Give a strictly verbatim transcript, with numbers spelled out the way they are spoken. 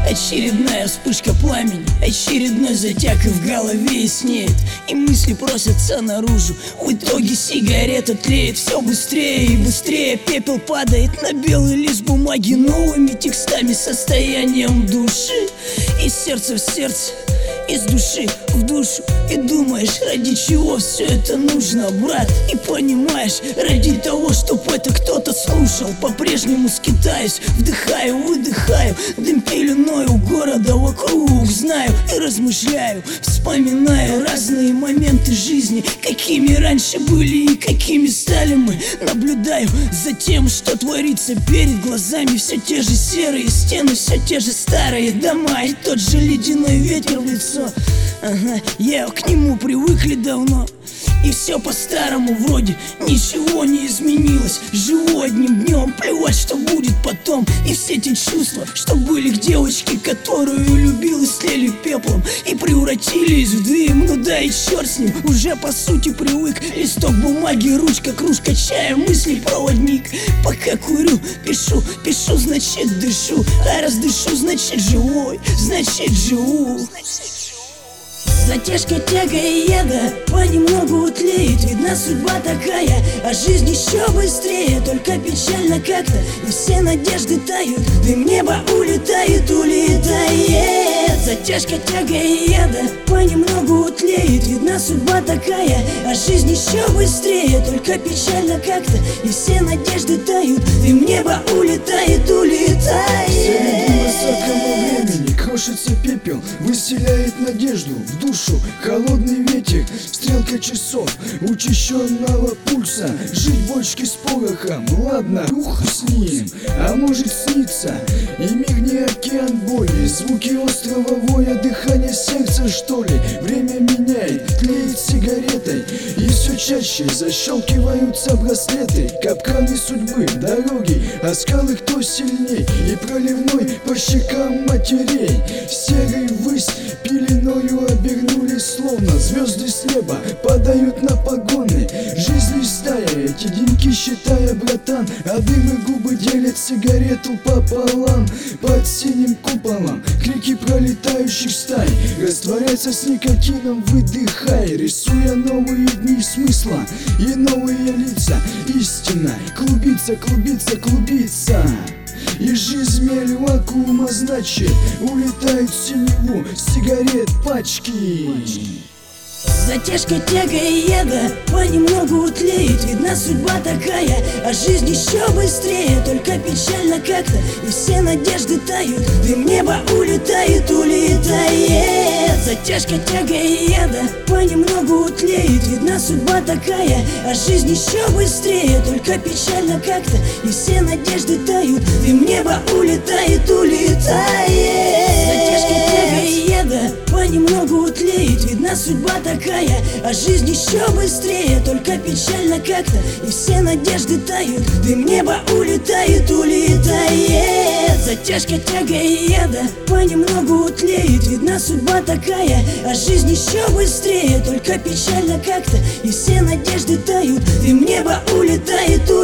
Очередная вспышка пламени, очередной затяг, и в голове яснеет, и мысли просятся наружу. В итоге сигарета тлеет все быстрее и быстрее. Пепел падает на белый лист бумаги новыми текстами, состоянием души. Из сердца в сердце, из души в душу. И думаешь, ради чего все это нужно, брат? И понимаешь, ради того, чтоб это кто-то слушал. По-прежнему скитаюсь, вдыхаю, выдыхаю дым пеленой у города вокруг. Знаю и размышляю, вспоминаю разные моменты жизни, какими раньше были и какими стали мы. Наблюдаю за тем, что творится перед глазами. Все те же серые стены, все те же старые дома, и тот же ледяной ветер в лицо. Ага, я к нему привыкли давно, и все по-старому вроде ничего не изменилось. Живу одним днем, плевать, что будет потом. И все те чувства, что были к девочке, которую любил, и слили пеплом и превратились в дым. Ну да и черт с ним, уже по сути привык. Листок бумаги, ручка, кружка чая, мысли проводник. Пока курю, пишу, пишу, значит дышу. А раз дышу, значит живой, значит живу. Затяжка, тяга и яда понемногу утлеет. Видна судьба такая, а жизнь еще быстрее. Только печально как-то, и все надежды тают. Дым неба улетает, улетает. Затяжка, тяга и яда понемногу утлеет. Видна судьба такая, а жизнь еще быстрее. Только печально как-то, и все надежды тают. Дым неба улетает, улетает. Среди высокого времени крошится пепел, выселяет надежду в душу. Холодный ветер, стрелка часов, учащенного пульса. Жить в бочке с порохом, ладно, ух с ним. А может снится и мир не океан боли. Звуки острого воя, дыхание сердца, что ли. Время меняет, тлеет сигаретой, и все чаще защелкиваются браслеты. Капканы судьбы, дороги, а скалы кто сильней, и проливной по щекам матерей. Серый ввысь пеленою обернулись, словно звезды с неба падают на погоны. Жизнь листая, эти деньки считая, братан, а дым и губы делят сигарету пополам. Под синим куполом крики пролетающих стай растворяются с никотином, выдыхай, рисуя новые дни смысла и новые лица. Истина клубится, клубится, клубится. И жизнь мель вакуума, значит, улетают в синеву сигарет пачки. Затяжка, тяга и яда понемногу утлеет. Видна судьба такая, а жизнь еще быстрее. Только печально как-то, и все надежды тают. Дым неба улетает, улетает. Затяжка, тяга и яда понемногу утлеет. Видна судьба такая, а жизнь еще быстрее. Только печально как-то, и все надежды тают. Дым неба улетает, улетает. Затяжка, тяга и яда понемногу утлеет. Видна судьба такая, а жизнь еще быстрее. Только печально как-то, и все надежды тают. Дым неба улетает, улетает. Затяжка, тяга и яда понемногу утлеет. Видна судьба такая, а жизнь еще быстрее. Только печально как-то, и все надежды тают. Дым неба улетает, улетает.